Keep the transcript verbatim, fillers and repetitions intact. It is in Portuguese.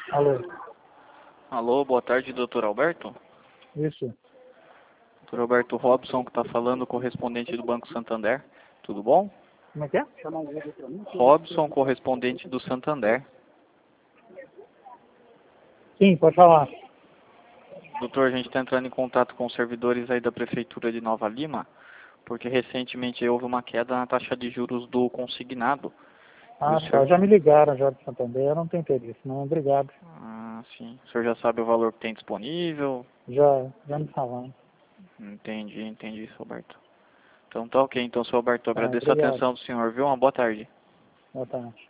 Alô, Alô, boa tarde, doutor Alberto. isso. doutor Alberto Robson, que está falando, correspondente do Banco Santander. Tudo bom? Como é que é? Robson, correspondente do Santander. Sim, pode falar. Doutor, a gente está entrando em contato com os servidores aí da Prefeitura de Nova Lima, porque recentemente houve uma queda na taxa de juros do consignado. E Ah, o tá. senhor... Já me ligaram já do Santander, eu não tenho interesse, não. Obrigado. Ah, sim. O senhor já sabe o valor que tem disponível? Já, já me falaram. Entendi, entendi, seu Alberto. Então tá ok. Então, seu Alberto, eu Tá, agradeço a obrigado. atenção do senhor, viu? Uma boa tarde. Boa tarde.